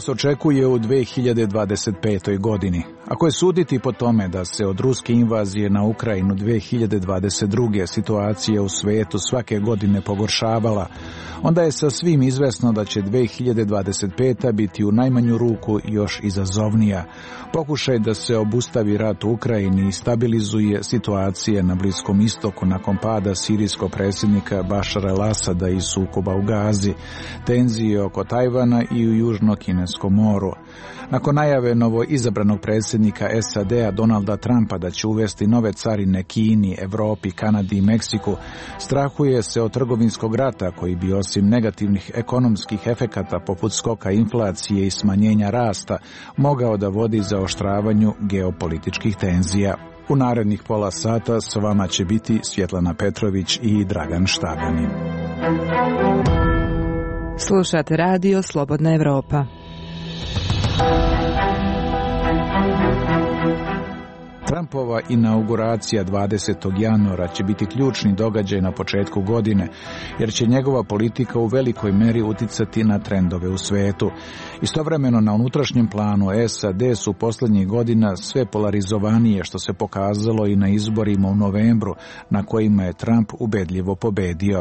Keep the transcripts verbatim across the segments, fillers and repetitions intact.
nas očekuje u dve hiljade dvadeset petoj. godini. Ako je suditi po tome da se od ruske invazije na Ukrajinu dve hiljade dvadeset druge. situacija u svetu svake godine pogoršavala, onda je sa svim izvesno da će dve hiljade dvadeset peta. biti u najmanju ruku još izazovnija. Pokušaj da se obustavi rat u Ukrajini i stabilizuje situacije na Bliskom istoku nakon pada sirijskog predsjednika Bašara el-Asada i sukoba u Gazi, tenzije oko Tajvana i u Južno-Kineskom moru. Nakon najave novo izabranog predsjednika S A D-a Donalda Trumpa da će uvesti nove carine Kini, Evropi, Kanadi i Meksiku, strahuje se od trgovinskog rata koji bi osim negativnih ekonomskih efekata poput skoka inflacije i smanjenja rasta mogao da vodi zaoštravanju geopolitičkih tenzija. U narednih pola sata s vama će biti Svjetlana Petrović i Dragan Štabanin. Slušate radio Slobodna Evropa. Trumpova inauguracija dvadesetog januara će biti ključni događaj na početku godine, jer će njegova politika u velikoj meri uticati na trendove u svetu. Istovremeno na unutrašnjem planu S A D su posljednjih godina sve polarizovanije, što se pokazalo i na izborima u novembru, na kojima je Trump ubedljivo pobedio.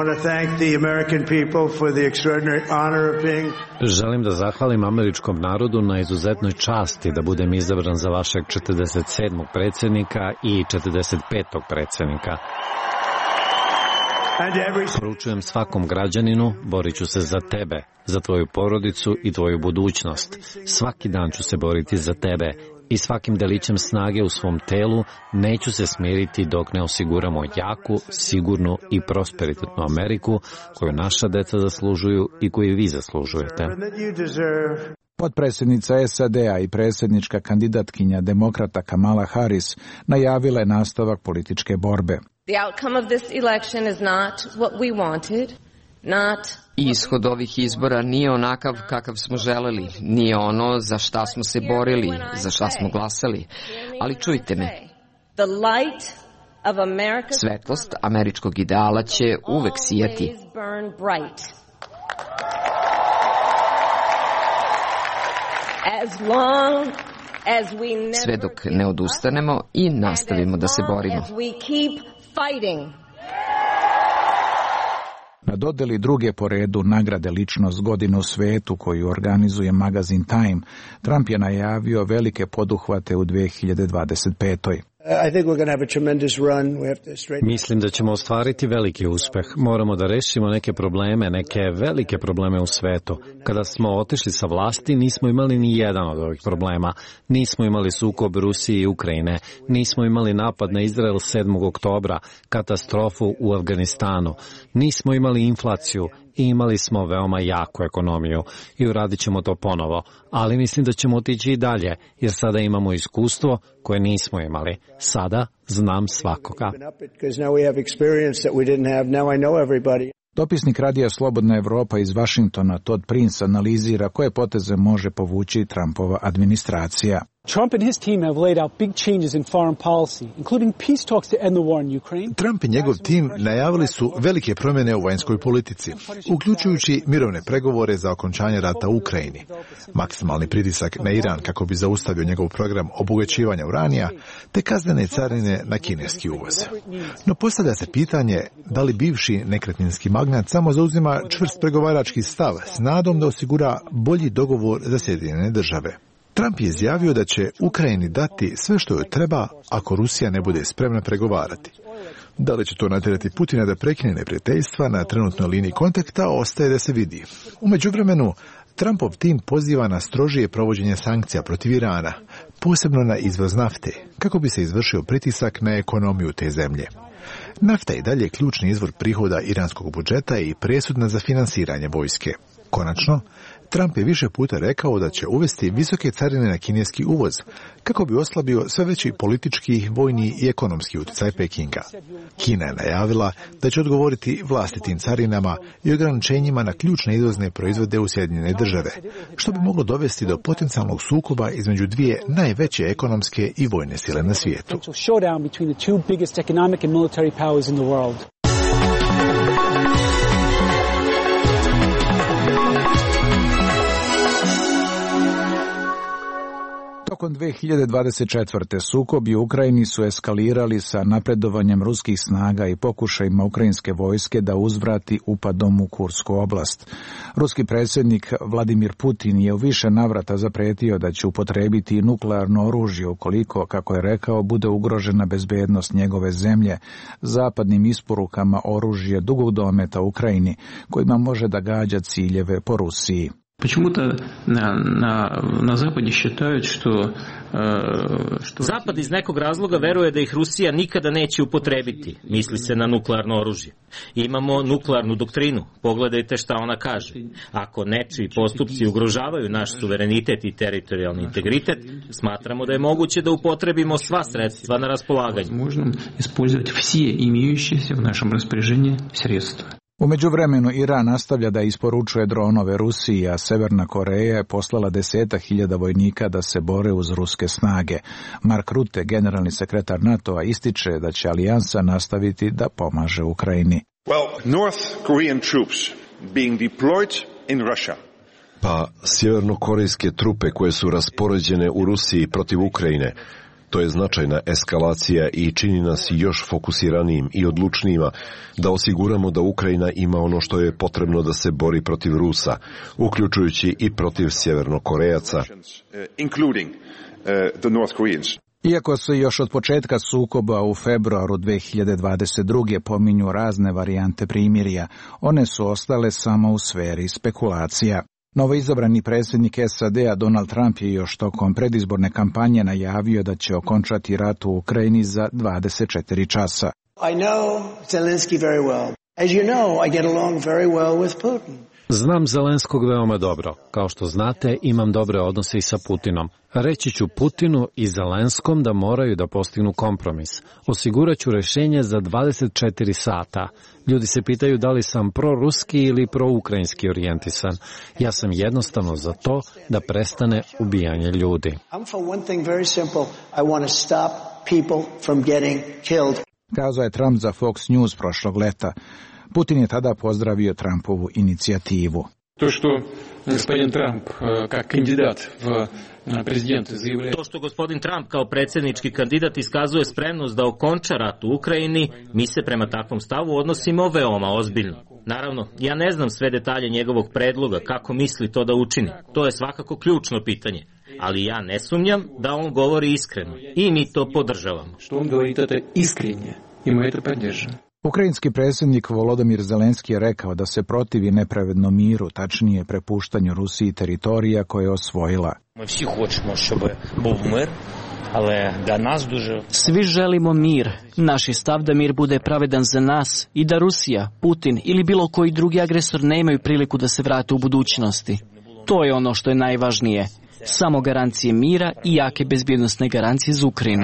Želim da zahvalim američkom narodu na izuzetnoj časti da budem izabran za vašeg četrdeset sedmog predsjednika i četrdeset petog predsjednika. Poručujem svakom građaninu, borit ću se za tebe, za tvoju porodicu i tvoju budućnost. Svaki dan ću se boriti za tebe i svakim delićem snage u svom telu neću se smiriti dok ne osiguramo jaku, sigurnu i prosperitetnu Ameriku koju naša deca zaslužuju i koju vi zaslužujete. Potpredsjednica S A D-a i predsjednička kandidatkinja demokrata Kamala Harris najavila je nastavak političke borbe. Ishod ovih izbora nije onakav kakav smo želeli, nije ono za šta smo se borili, za šta smo glasali. Ali čujte me, svetlost američkog ideala će uvek sijati. Sve dok ne odustanemo i nastavimo da se borimo. Na dodeli druge po redu nagrade ličnost godine u svetu koju organizuje magazin Time, Trump je najavio velike poduhvate u dve hiljade dvadeset petoj. Mislim da ćemo ostvariti veliki uspeh. Moramo da rešimo neke probleme, neke velike probleme u svetu. Kada smo otišli sa vlasti, nismo imali ni jedan od ovih problema. Nismo imali sukob Rusije i Ukrajine. Nismo imali napad na Izrael sedmog oktobra, katastrofu u Afganistanu. Nismo imali inflaciju. I imali smo veoma jaku ekonomiju i uradit ćemo to ponovo, ali mislim da ćemo otići i dalje, jer sada imamo iskustvo koje nismo imali. Sada znam svakoga. Dopisnik radija Slobodna Evropa iz Vašingtona Todd Prince analizira koje poteze može povući Trumpova administracija. Trump and his team have laid out big changes in foreign policy, including peace talks to end the war in Ukraine. Trump i njegov tim najavili su velike promjene u vanjskoj politici, uključujući mirovne pregovore za okončanje rata u Ukrajini, maksimalni pritisak na Iran kako bi zaustavio njegov program obogaćivanja uranija, te kaznene carine na kineski uvoz. No postavlja se pitanje da li bivši nekretninski magnat samo zauzima čvrst pregovarački stav s nadom da osigura bolji dogovor za Sjedinjene države. Trump je izjavio da će Ukrajini dati sve što joj treba ako Rusija ne bude spremna pregovarati. Da li će to natjerati Putina da prekine neprijateljstva na trenutnoj liniji kontakta, ostaje da se vidi. U međuvremenu, Trumpov tim poziva na strožije provođenje sankcija protiv Irana, posebno na izvoz nafte, kako bi se izvršio pritisak na ekonomiju te zemlje. Nafta je dalje ključni izvor prihoda iranskog budžeta i presudna za finansiranje vojske. Konačno, Trump je više puta rekao da će uvesti visoke carine na kineski uvoz, kako bi oslabio sve veći politički, vojni i ekonomski utjecaj Pekinga. Kina je najavila da će odgovoriti vlastitim carinama i ograničenjima na ključne izvozne proizvode u Sjedinjene države, što bi moglo dovesti do potencijalnog sukoba između dvije najveće ekonomske i vojne sile na svijetu. Tokom dve hiljade dvadeset četvrte. sukobi u Ukrajini su eskalirali sa napredovanjem ruskih snaga i pokušajima ukrajinske vojske da uzvrati upadom u Kursku oblast. Ruski predsjednik Vladimir Putin je u više navrata zapretio da će upotrijebiti nuklearno oružje ukoliko, kako je rekao, bude ugrožena bezbednost njegove zemlje zapadnim isporukama oružja dugog dometa Ukrajini, kojima može da gađa ciljeve po Rusiji. Почему-то на, на, на Западе считают, что, что... Zapad iz nekog razloga veruje da ih Rusija nikada neće upotrebiti, misli se na nuklearno oružje. Imamo nuklearnu doktrinu, pogledajte šta ona kaže. Ako nečiji postupci ugrožavaju naš suverenitet i teritorijalni integritet, smatramo da je moguće da upotrebimo sva sredstva na raspolaganju. Možemo ispoljavati sve imajućise u našem raspoređenju sredstva. U međuvremenu Iran nastavlja da isporučuje dronove Rusiji, a Severna Koreja je poslala deseta hiljada vojnika da se bore uz ruske snage. Mark Rutte, generalni sekretar NATO-a, ističe da će alijansa nastaviti da pomaže Ukrajini. Well, North Korean troops being deployed in Russia. Pa sjevernokorejske trupe koje su raspoređene u Rusiji protiv Ukrajine, to je značajna eskalacija i čini nas još fokusiranijim i odlučnijima da osiguramo da Ukrajina ima ono što je potrebno da se bori protiv Rusa, uključujući i protiv Sjevernokorejaca. Iako se još od početka sukoba u februaru dve hiljade dvadeset druge. pominju razne varijante primirja, one su ostale samo u sferi spekulacija. Novoizabrani predsjednik S A D-a Donald Trump je još tokom predizborne kampanje najavio da će okončati rat u Ukrajini za dvadeset četiri časa. I know Zelensky very well. As you know, I get along very well with Putin. Znam Zelenskog veoma dobro. Kao što znate, imam dobre odnose i sa Putinom. Reći ću Putinu i Zelenskom da moraju da postignu kompromis. Osigurat ću rešenje za dvadeset četiri sata. Ljudi se pitaju da li sam proruski ili proukrajinski orijentisan. Ja sam jednostavno za to da prestane ubijanje ljudi. Kazao je Trump za Fox News prošlog leta. Putin je tada pozdravio Trumpovu inicijativu. To što gospodin Trump kao kandidat v prezidenta zaявляет... To što gospodin Trump kao predsjednički kandidat iskazuje spremnost da okonča rat u Ukrajini, mi se prema takvom stavu odnosimo veoma ozbiljno. Naravno, ja ne znam sve detalje njegovog predloga, kako misli to da učini. To je svakako ključno pitanje. Ali ja ne sumnjam da on govori iskreno i mi to podržavamo. Što on govori to iskrenje i mi to podržavamo. Ukrajinski predsjednik Volodymyr Zelenski je rekao da se protivi nepravednom miru, tačnije prepuštanju Rusiji teritorija koje je osvojila. Svi želimo mir. Naš je stav da mir bude pravedan za nas i da Rusija, Putin ili bilo koji drugi agresor nemaju priliku da se vrate u budućnosti. To je ono što je najvažnije. Samo garancije mira i jake bezbjednosne garancije za Ukrajinu.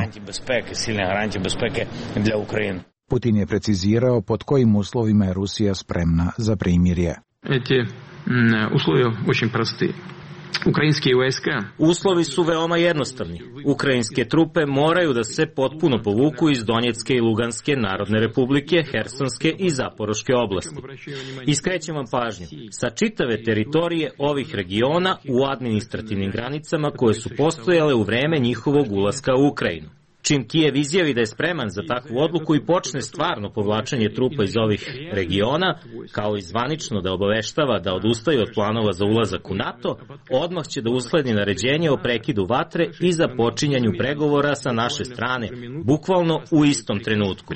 Putin je precizirao pod kojim uslovima je Rusija spremna za primirje. Eti uslovi очень простые. Ukrajinske vojske. Uslovi su veoma jednostavni. Ukrajinske trupe moraju da se potpuno povuku iz Donjecke i Luganske narodne republike, Hersonske i Zaporoške oblasti. Iskrećem vam pažnju, sa čitave teritorije ovih regiona u administrativnim granicama koje su postojale u vreme njihovog ulaska u Ukrajinu. Čim Kijev izjavi da je spreman za takvu odluku i počne stvarno povlačenje trupa iz ovih regiona, kao i zvanično da obaveštava da odustaju od planova za ulazak u NATO, odmah će da usledi naređenje o prekidu vatre i započinjanju pregovora sa naše strane, bukvalno u istom trenutku.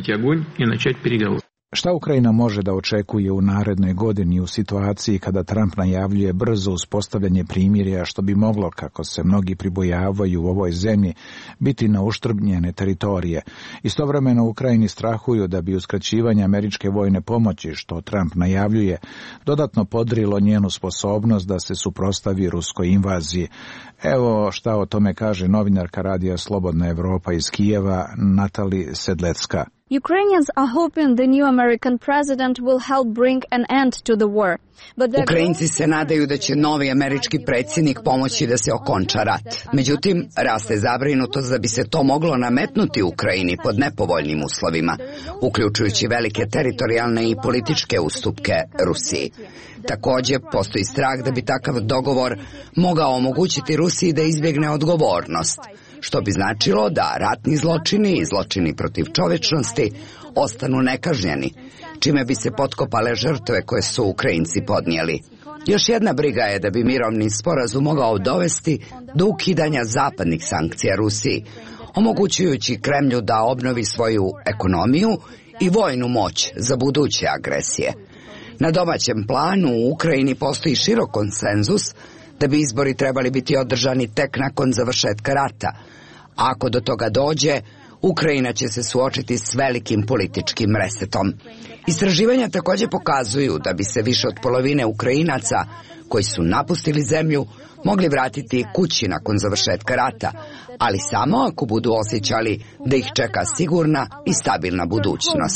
Šta Ukrajina može da očekuje u narednoj godini u situaciji kada Trump najavljuje brzo uspostavljanje primirja, što bi moglo, kako se mnogi pribojavaju u ovoj zemlji, biti na uštrb njene teritorije? Istovremeno Ukrajini strahuju da bi uskraćivanje američke vojne pomoći, što Trump najavljuje, dodatno podrilo njenu sposobnost da se suprotstavi ruskoj invaziji. Evo šta o tome kaže novinarka radija Slobodna Evropa iz Kijeva, Natali Sedlecka. Ukrainians are hoping the new American president will help bring an end to the war. Ukrajinci se nadaju da će novi američki predsjednik pomoći da se okonča rat. Međutim, raste zabrinutost da bi se to moglo nametnuti Ukrajini pod nepovoljnim uslovima, uključujući velike teritorijalne i političke ustupke Rusiji. Također, postoji strah da bi takav dogovor mogao omogućiti Rusiji da izbjegne odgovornost, što bi značilo da ratni zločini i zločini protiv čovječnosti ostanu nekažnjeni, čime bi se potkopale žrtve koje su Ukrajinci podnijeli. Još jedna briga je da bi mirovni sporazum mogao dovesti do ukidanja zapadnih sankcija Rusiji, omogućujući Kremlju da obnovi svoju ekonomiju i vojnu moć za buduće agresije. Na domaćem planu u Ukrajini postoji širok konsenzus da bi izbori trebali biti održani tek nakon završetka rata. A ako do toga dođe, Ukrajina će se suočiti s velikim političkim resetom. Istraživanja također pokazuju da bi se više od polovine Ukrajinaca koji su napustili zemlju mogli vratiti kući nakon završetka rata, ali samo ako budu osjećali da ih čeka sigurna i stabilna budućnost.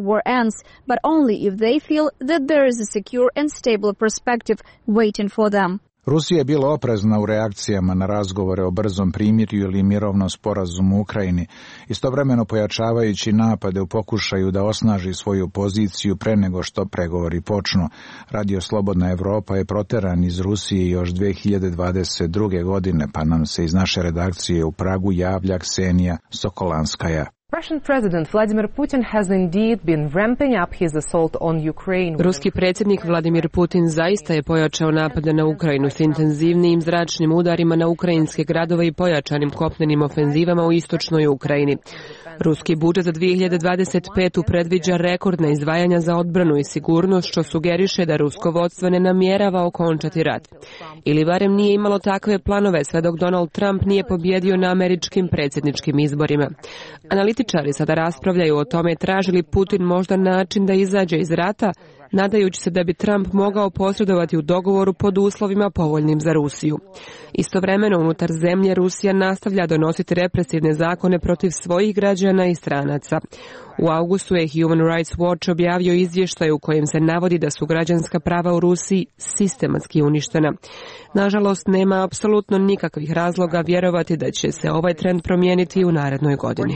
Rusija je bila oprezna u reakcijama na razgovore o brzom primirju ili mirovnom sporazumu u Ukrajini, istovremeno pojačavajući napade u pokušaju da osnaži svoju poziciju pre nego što pregovori počnu. Radio Slobodna Evropa je proteran iz Rusije još dve hiljade dvadeset druge. godine, pa nam se iz naše redakcije u Pragu javlja Ksenija Sokolanskaja. Russian President Vladimir Putin has indeed been ramping up his assault on Ukraine. Ruski predsjednik Vladimir Putin zaista je pojačao napade na Ukrajinu s intenzivnijim zračnim udarima na ukrajinske gradove i pojačanim kopnenim ofenzivama u istočnoj Ukrajini. Ruski budžet za dve hiljade dvadeset petu predviđa rekordna izdvajanja za odbranu i sigurnost, što sugeriše da rusko vodstvo ne namjerava okončati rat. Ili barem nije imalo takve planove sve dok Donald Trump nije pobjedio na američkim predsjedničkim izborima. Analitičari sada raspravljaju o tome traži li Putin možda način da izađe iz rata, nadajući se da bi Trump mogao posredovati u dogovoru pod uslovima povoljnim za Rusiju. Istovremeno unutar zemlje Rusija nastavlja donositi represivne zakone protiv svojih građana i stranaca. U augustu je Human Rights Watch objavio izvještaj u kojem se navodi da su građanska prava u Rusiji sistematski uništena. Nažalost, nema apsolutno nikakvih razloga vjerovati da će se ovaj trend promijeniti u narednoj godini.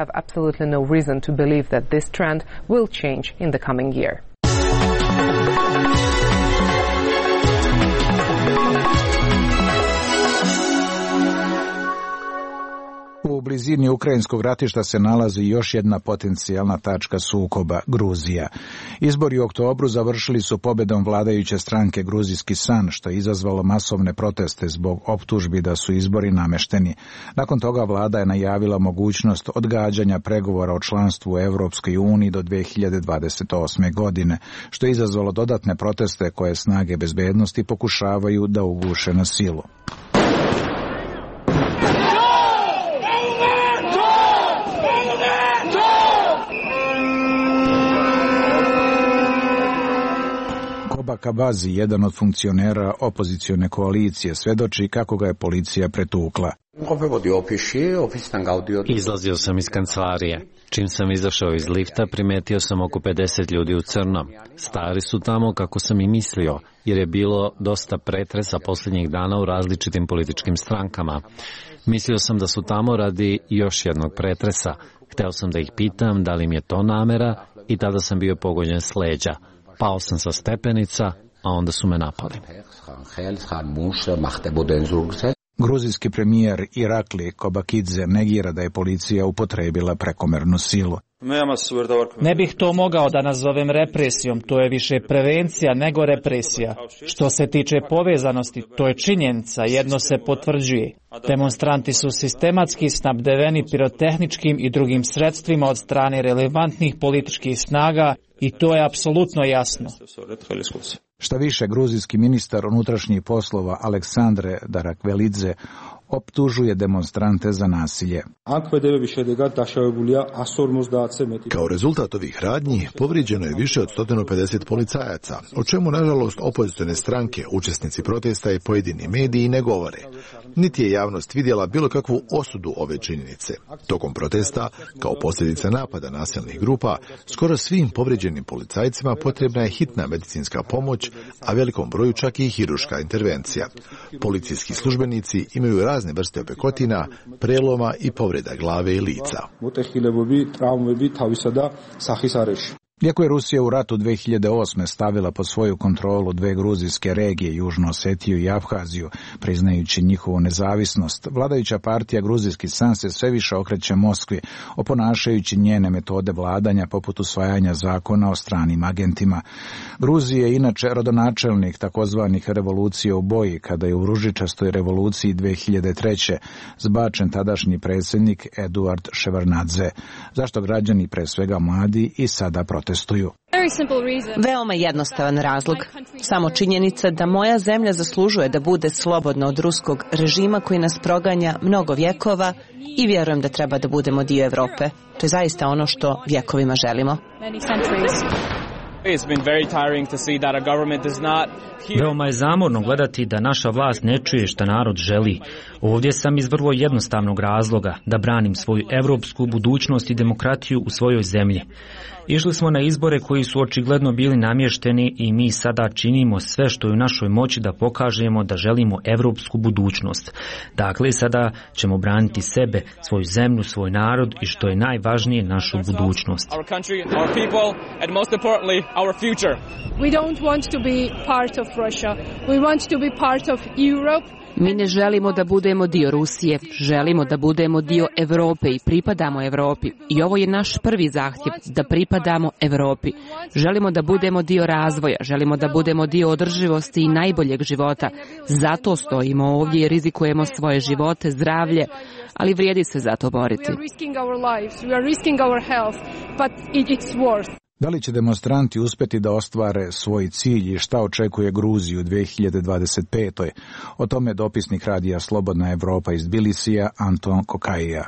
U blizini ukrajinskog ratišta se nalazi još jedna potencijalna tačka sukoba, Gruzija. Izbori u oktobru završili su pobjedom vladajuće stranke Gruzijski san, što je izazvalo masovne proteste zbog optužbi da su izbori namešteni. Nakon toga vlada je najavila mogućnost odgađanja pregovora o članstvu u Europskoj uniji do dve hiljade dvadeset osme. godine, što je izazvalo dodatne proteste koje snage bezbednosti pokušavaju da uguše na silu. Kabazi, jedan od funkcionera opozicione koalicije, svedoči kako ga je policija pretukla. Izlazio sam iz kancelarije. Čim sam izašao iz lifta, primetio sam oko pedeset ljudi u crnom. Stari su tamo kako sam i mislio, jer je bilo dosta pretresa posljednjih dana u različitim političkim strankama. Mislio sam da su tamo radi još jednog pretresa. Hteo sam da ih pitam da li im je to namera i tada sam bio pogođen s leđa. Pao sam sa stepenica, a onda su me napali. Gruzijski premijer Irakli Kobakidze negira da je policija upotrebila prekomernu silu. Ne bih to mogao da nazovem represijom, to je više prevencija nego represija. Što se tiče povezanosti, to je činjenica, jedno se potvrđuje. Demonstranti su sistematski snabdeveni pirotehničkim i drugim sredstvima od strane relevantnih političkih snaga i to je apsolutno jasno. Šta više, gruzijski ministar unutrašnjih poslova Aleksandre Darakvelidze optužuje demonstrante za nasilje. Kao rezultat ovih radnji povrijeđeno je više od sto pedeset policajaca, o čemu nažalost opozicione stranke, učesnici protesta i pojedini mediji ne govore. niti je javnost vidjela bilo kakvu osudu ove činjenice. Tokom protesta, kao posljedica napada nasilnih grupa, skoro svim povrijeđenim policajcima potrebna je hitna medicinska pomoć, a velikom broju čak i hiruška intervencija. Policijski službenici imaju razne vrste opekotina, preloma i povreda glave i lica. Iako je Rusija u ratu dve hiljade osme stavila pod svoju kontrolu dve gruzijske regije, Južnu Osetiju i Abhaziju, priznajući njihovu nezavisnost, vladajuća partija Gruzijski san se sve više okreće Moskvi, oponašajući njene metode vladanja poput usvajanja zakona o stranim agentima. Gruzija je inače rodonačelnik takozvanih revolucija u boji, kada je u ružičastoj revoluciji dve hiljade treće zbačen tadašnji predsjednik Eduard Ševarnadze, zašto građani, pre svega mladi, i sada protestuju. Veoma jednostavan razlog. Samo činjenica da moja zemlja zaslužuje da bude slobodna od ruskog režima koji nas proganja mnogo vjekova i vjerujem da treba da budemo dio Evrope. To je zaista ono što vjekovima želimo. Veoma je zamorno gledati da naša vlast ne čuje šta narod želi. Ovdje sam iz vrlo jednostavnog razloga, da branim svoju evropsku budućnost i demokratiju u svojoj zemlji. Išli smo na izbore koji su očigledno bili namješteni i mi sada činimo sve što je u našoj moći da pokažemo da želimo evropsku budućnost. Dakle, sada ćemo braniti sebe, svoju zemlju, svoj narod i što je najvažnije, našu budućnost. Our future. We don't want to be part of Russia. We want to be part of Europe. Mi ne želimo da budemo dio Rusije, želimo da budemo dio Europe i pripadamo Europi. I ovo je naš prvi zahtjev, da pripadamo Europi. Želimo da budemo dio razvoja, želimo da budemo dio održivosti i najboljeg života. Zato stojimo ovdje i rizikujemo svoje živote, zdravlje, ali vrijedi se za to boriti. We are risking our lives, we are risking our health, but it, it's worth. Da li će demonstranti uspjeti da ostvare svoj cilj i šta očekuje Gruziju u dve hiljade dvadeset petoj? O tome dopisnik radija Slobodna Evropa iz Tbilisija Anton Kokaija.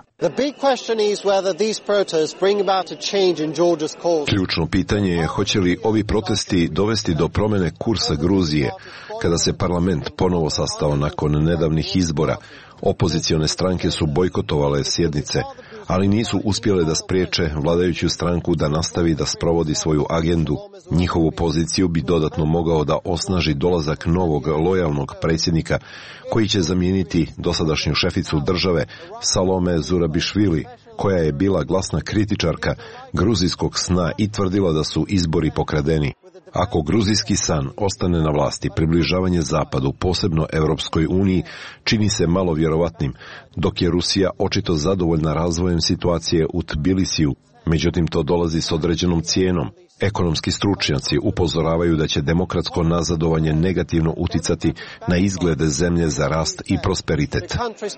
Ključno pitanje je hoće li ovi protesti dovesti do promjene kursa Gruzije. Kada se parlament ponovo sastao nakon nedavnih izbora, opozicione stranke su bojkotovale sjednice, ali nisu uspjele da spriječe vladajuću stranku da nastavi da sprovodi svoju agendu. Njihovu poziciju bi dodatno mogao da osnaži dolazak novog lojalnog predsjednika koji će zamijeniti dosadašnju šeficu države Salome Zurabišvili, koja je bila glasna kritičarka gruzijskog sna i tvrdila da su izbori pokradeni. Ako gruzijski san ostane na vlasti, približavanje zapadu, posebno Europskoj uniji, čini se malo vjerovatnim, dok je Rusija očito zadovoljna razvojem situacije u Tbilisiju. Međutim, to dolazi s određenom cijenom. Ekonomski stručnjaci upozoravaju da će demokratsko nazadovanje negativno uticati na izglede zemlje za rast i prosperitet.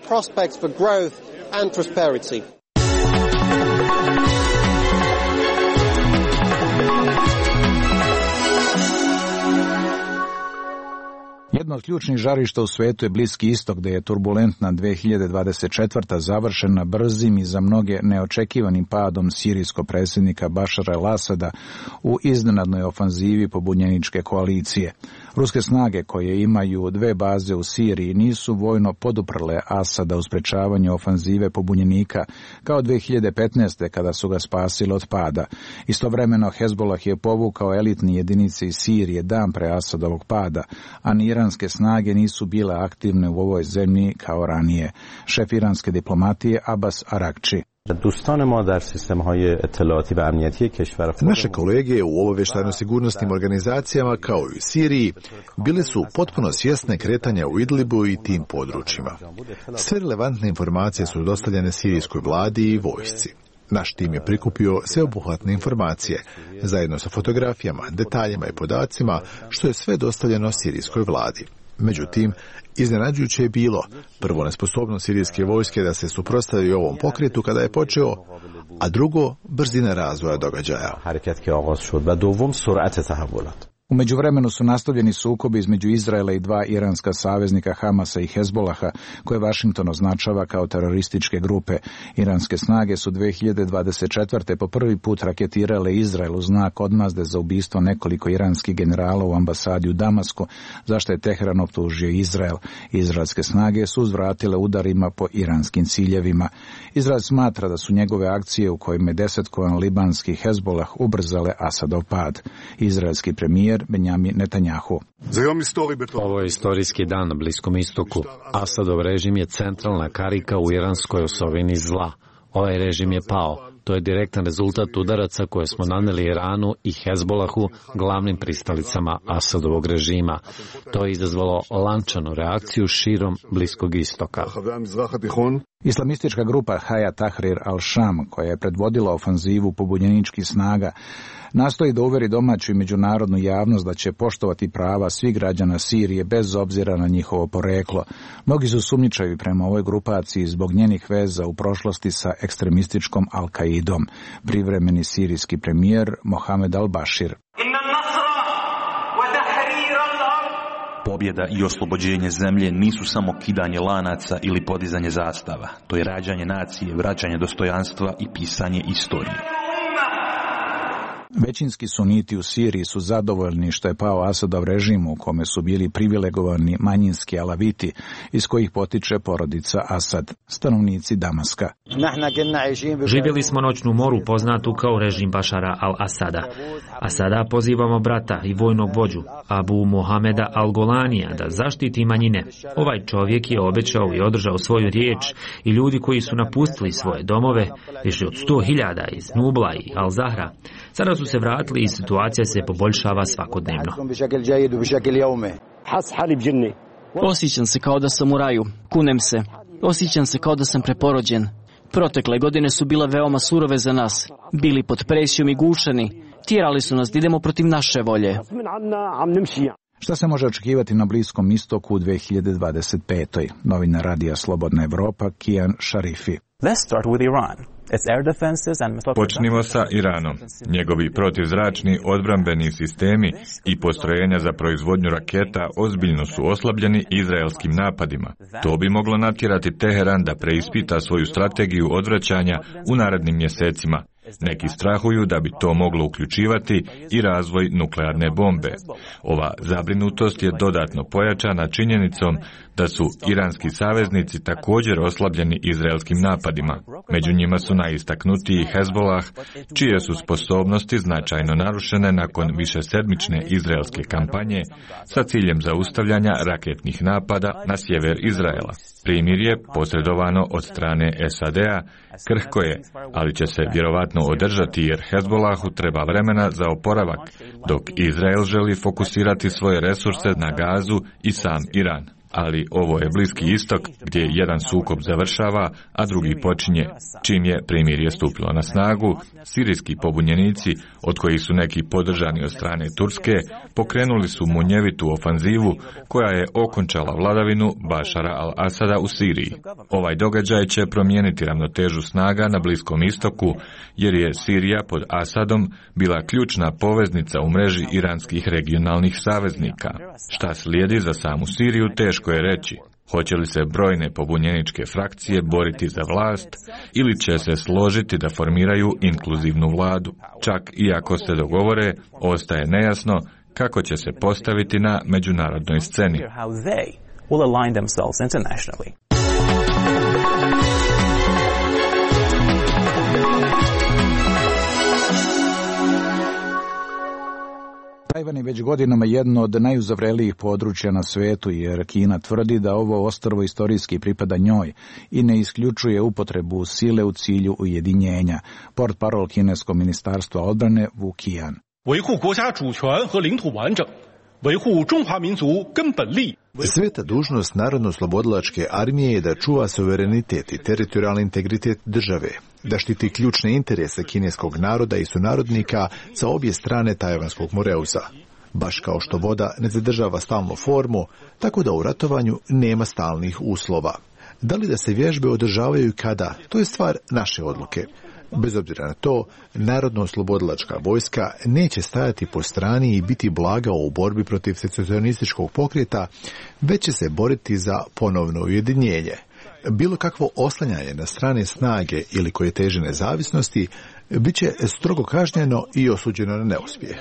Jedno od ključnih žarišta u svijetu je Bliski istok, gdje je turbulentna dve hiljade dvadeset četvrta završena brzim i za mnoge neočekivanim padom sirijskog predsjednika Bašara el-Asada u iznenadnoj ofanzivi pobunjeničke koalicije. Ruske snage, koje imaju dve baze u Siriji, nisu vojno poduprle Asada u sprečavanju ofanzive pobunjenika, kao dve hiljade petnaeste kada su ga spasili od pada. Istovremeno Hezbollah je povukao elitni jedinice iz Sirije dan pre Asadovog pada, a ni iranske snage nisu bile aktivne u ovoj zemlji kao ranije. Šef iranske diplomatije Abbas Arakči. Naše kolege u obavještajno-sigurnosnim organizacijama kao i u Siriji bili su potpuno svjesne kretanja u Idlibu i tim područjima. Sve relevantne informacije su dostavljene sirijskoj vladi i vojsci. Naš tim je prikupio sveobuhvatne informacije, zajedno sa fotografijama, detaljima i podacima, što je sve dostavljeno sirijskoj vladi. Međutim, iznenađujuće je bilo prvo nesposobnost sirijske vojske da se suprotstavi ovom pokretu kada je počeo, a drugo brzina razvoja događaja. U međuvremenu su nastavljeni sukobi između Izraela i dva iranska saveznika Hamasa i Hezbolaha, koje Washington označava kao terorističke grupe. Iranske snage su dve hiljade dvadeset četvrte po prvi put raketirale Izrael u znak odmazde za ubistvo nekoliko iranskih generala u ambasadi u Damasku, zašto je Teheran optužio Izrael. Izraelske snage su uzvratile udarima po iranskim ciljevima. Izrael smatra da su njegove akcije u kojima je desetkovan libanski Hezbolah ubrzale Asadov pad. Izraelski premijer Benjamin Netanjahu. Ovo je istorijski dan na Bliskom istoku. Asadov režim je centralna karika u iranskoj osovini zla. Ovaj režim je pao. To je direktan rezultat udaraca koje smo naneli Iranu i Hezbolahu, glavnim pristalicama Asadovog režima. To je izazvalo lančanu reakciju širom Bliskog istoka. Islamistička grupa Hayat Tahrir al-Sham, koja je predvodila ofanzivu pobunjeničkih snaga, nastoji da uveri domaću i međunarodnu javnost da će poštovati prava svih građana Sirije bez obzira na njihovo poreklo. Mnogi su sumnjičavi prema ovoj grupaciji zbog njenih veza u prošlosti sa ekstremističkom Al-Kaidom. Privremeni sirijski premijer Mohamed al-Bashir. Pobjeda i oslobođenje zemlje nisu samo kidanje lanaca ili podizanje zastava. To je rađanje nacije, vraćanje dostojanstva i pisanje istorije. Većinski suniti u Siriji su zadovoljni što je pao Asadov režim u kome su bili privilegovani manjinski alaviti iz kojih potiče porodica Asad, stanovnici Damaska. Živjeli smo noćnu moru poznatu kao režim Bašara al-Asada. A sada pozivamo brata i vojnog vođu Abu Mohameda al-Golanija da zaštiti manjine. Ovaj čovjek je obećao i održao svoju riječ i ljudi koji su napustili svoje domove, više od sto hiljada iz Nubla i Al-Zahra, sada su se vratili i situacija se poboljšava svakodnevno. Osjećam se kao da sam u raju. Kunem se. Osjećam se kao da sam preporođen. Protekle godine su bile veoma surove za nas. Bili pod presijom i gušeni. Tjerali su nas da idemo protiv naše volje. Šta se može očekivati na Bliskom istoku u dve hiljade dvadeset petoj. Novinar Radija Slobodna Evropa Kian Šarifi. Let's start with Iran. Počnimo sa Iranom. Njegovi protivzračni odbrambeni sistemi i postrojenja za proizvodnju raketa ozbiljno su oslabljeni izraelskim napadima. To bi moglo natjerati Teheran da preispita svoju strategiju odvraćanja u narednim mjesecima. Neki strahuju da bi to moglo uključivati i razvoj nuklearne bombe. Ova zabrinutost je dodatno pojačana činjenicom da su iranski saveznici također oslabljeni izraelskim napadima. Među njima su najistaknutiji Hezbolah, čije su sposobnosti značajno narušene nakon višesedmične izraelske kampanje sa ciljem zaustavljanja raketnih napada na sjever Izraela. Primirje, posredovano od strane S A D-a, krhko je, ali će se vjerovatno održati jer Hezbolahu treba vremena za oporavak, dok Izrael želi fokusirati svoje resurse na Gazu i sam Iran. Ali ovo je Bliski istok gdje jedan sukob završava, a drugi počinje. Čim je primirje stupilo na snagu, sirijski pobunjenici, od kojih su neki podržani od strane Turske, pokrenuli su munjevitu ofanzivu koja je okončala vladavinu Bašara al-Asada u Siriji. Ovaj događaj će promijeniti ravnotežu snaga na Bliskom istoku, jer je Sirija pod Asadom bila ključna poveznica u mreži iranskih regionalnih saveznika. Šta slijedi za samu Siriju teško je reći. Hoće li se brojne pobunjeničke frakcije boriti za vlast ili će se složiti da formiraju inkluzivnu vladu? Čak i ako se dogovore, ostaje nejasno kako će se postaviti na međunarodnoj sceni. Tajvan je već godinama jedno od najuzavrelijih područja na svetu, jer Kina tvrdi da ovo ostrvo istorijski pripada njoj i ne isključuje upotrebu sile u cilju ujedinjenja. Portparol kineskog ministarstva odbrane Wu Qian. Sveta dužnost Narodno-slobodilačke armije je da čuva suverenitet i teritorijalni integritet države, da štiti ključne interese kineskog naroda i sunarodnika sa obje strane Tajvanskog moreuza. Baš kao što voda ne zadržava stalnu formu, tako da u ratovanju nema stalnih uslova. Da li da se vježbe održavaju i kada, to je stvar naše odluke. Bez obzira na to, Narodno-oslobodilačka vojska neće stajati po strani i biti blaga u borbi protiv secesionističkog pokreta, već će se boriti za ponovno ujedinjenje. Bilo kakvo oslanjanje na strane snage ili koje teže nezavisnosti bit će strogo kažnjeno i osuđeno na neuspjeh.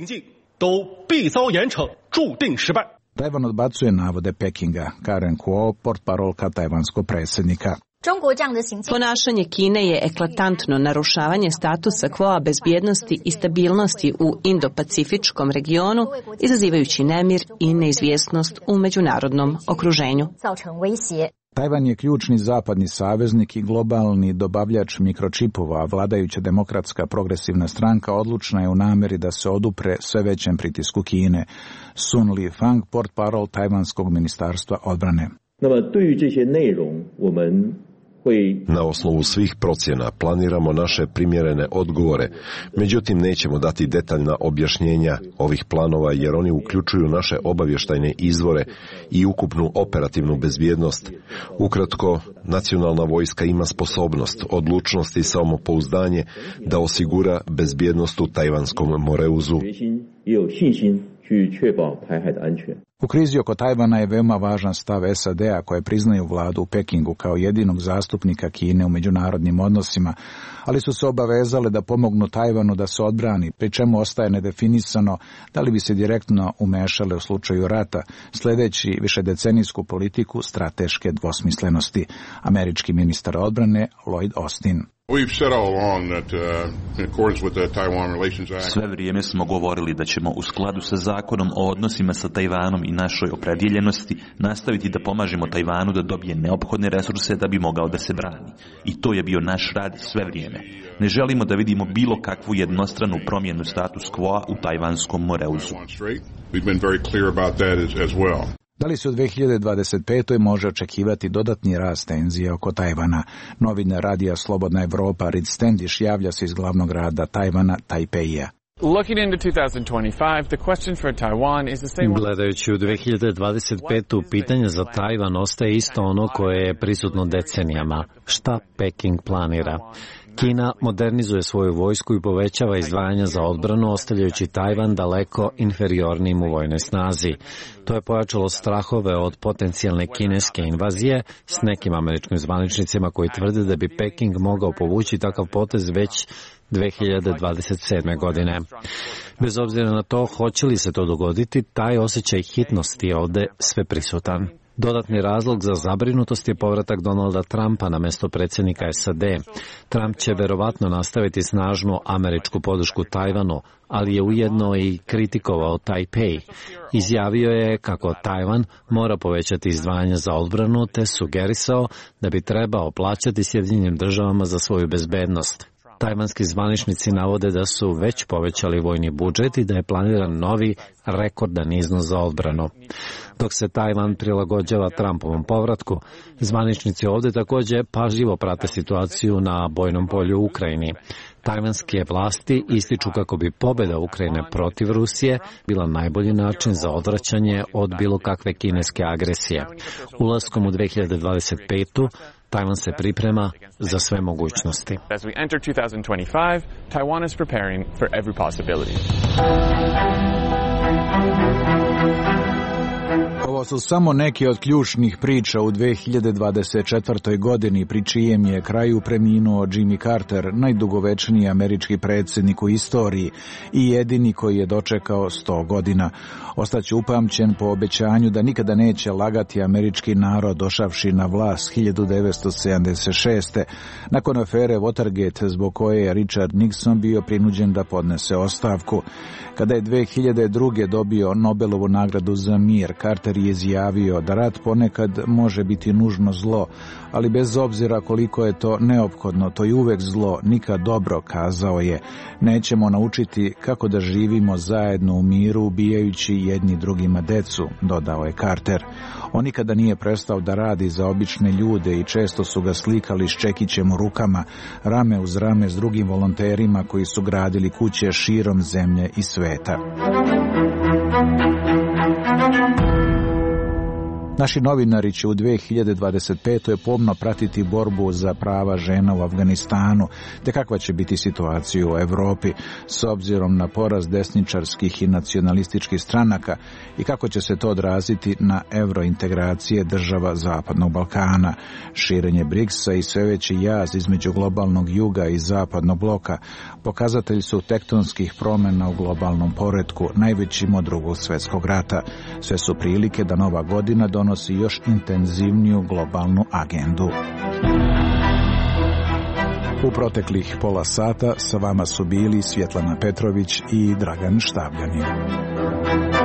Tajvan odbacuje navode Pekinga. Karen Kuo, portparolka tajvanskog predsjednika. Ponašanje Kine je eklatantno narušavanje statusa quo bezbjednosti i stabilnosti u Indo-Pacifičkom regionu, izazivajući nemir i neizvjesnost u međunarodnom okruženju. Tajvan je ključni zapadni saveznik i globalni dobavljač mikročipova, a vladajuća demokratska progresivna stranka odlučna je u namjeri da se odupre sve većem pritisku Kine. Sun Li-fang, portparol tajvanskog ministarstva odbrane. Na osnovu svih procjena planiramo naše primjerene odgovore, međutim nećemo dati detaljna objašnjenja ovih planova jer oni uključuju naše obavještajne izvore i ukupnu operativnu bezbjednost. Ukratko, nacionalna vojska ima sposobnost, odlučnost i samopouzdanje da osigura bezbjednost u tajvanskom moreuzu. U krizi oko Tajvana je veoma važan stav S A D-a koje priznaju vladu u Pekingu kao jedinog zastupnika Kine u međunarodnim odnosima, ali su se obavezale da pomognu Tajvanu da se odbrani, pri čemu ostaje nedefinisano da li bi se direktno umešale u slučaju rata, sledeći višedecenijsku politiku strateške dvosmislenosti. Američki ministar odbrane Lloyd Austin. Sve vrijeme smo govorili da ćemo u skladu sa zakonom o odnosima sa Tajvanom i našoj opredjeljenosti nastaviti da pomažemo Tajvanu da dobije neophodne resurse da bi mogao da se brani. I to je bio naš rad sve vrijeme. Ne želimo da vidimo bilo kakvu jednostranu promjenu status quo u tajvanskom moreuzu. Da li se u dve hiljade dvadeset petoj može očekivati dodatni rast tenzija oko Tajvana? Novinar radija Slobodna Evropa Rid Standish javlja se iz glavnog grada Tajvana, Tajpeija. Gledajući u dve hiljade dvadeset petu pitanje za Tajvan ostaje isto ono koje je prisutno decenijama. Šta Peking planira? Kina modernizuje svoju vojsku i povećava izdvajanja za odbranu, ostavljajući Tajvan daleko inferiornim u vojnoj snazi. To je pojačalo strahove od potencijalne kineske invazije s nekim američkim zvaničnicima koji tvrde da bi Peking mogao povući takav potez već dve hiljade dvadeset sedme. godine. Bez obzira na to hoće li se to dogoditi, taj osjećaj hitnosti je ovde sve prisutan. Dodatni razlog za zabrinutost je povratak Donalda Trumpa na mesto predsjednika S A D. Trump će verovatno nastaviti snažnu američku podršku Tajvanu, ali je ujedno i kritikovao Tajpej. Izjavio je kako Tajvan mora povećati izdvajanja za odbranu, te sugerisao da bi trebao plaćati Sjedinjenim državama za svoju bezbednost. Tajvanski zvaničnici navode da su već povećali vojni budžet i da je planiran novi rekordan iznos za odbranu. Dok se Tajvan prilagođava Trumpovom povratku, zvaničnici ovdje također pažljivo prate situaciju na bojnom polju u Ukrajini. Tajvanske vlasti ističu kako bi pobjeda Ukrajine protiv Rusije bila najbolji način za odvraćanje od bilo kakve kineske agresije. Ulaskom u dve hiljade dvadeset petu Tajvan se priprema za sve mogućnosti. Ovo su samo neke od ključnih priča u dve hiljade dvadeset četvrtoj. godini, pri čijem je kraju preminuo Jimmy Carter, najdugovečniji američki predsjednik u istoriji i jedini koji je dočekao sto godina. Ostaće upamćen po obećanju da nikada neće lagati američki narod došavši na vlast hiljadu devetsto sedamdeset šeste. nakon afere Watergate, zbog koje je Richard Nixon bio prinuđen da podnese ostavku. Kada je dve hiljade druge. dobio Nobelovu nagradu za mir, Carter je izjavio da rat ponekad može biti nužno zlo, ali bez obzira koliko je to neophodno, to je uvek zlo, nikad dobro, kazao je. Nećemo naučiti kako da živimo zajedno u miru, ubijajući jedni drugima decu, dodao je Carter. On nikada nije prestao da radi za obične ljude i često su ga slikali s čekićem u rukama, rame uz rame s drugim volonterima koji su gradili kuće širom zemlje i sveta. Naši novinari će u dve hiljade dvadeset petoj pomno pratiti borbu za prava žena u Afganistanu, te kakva će biti situacija u Evropi s obzirom na porast desničarskih i nacionalističkih stranaka i kako će se to odraziti na evrointegracije država Zapadnog Balkana. Širenje briksa i sve veći jaz između globalnog juga i zapadnog bloka pokazatelj su tektonskih promjena u globalnom poretku, najvećim od Drugog svjetskog rata. Sve su prilike da nova godina donosi još intenzivniju globalnu agendu. U proteklih pola sata sa vama su bili Svjetlana Petrović i Dragan Štavljanin.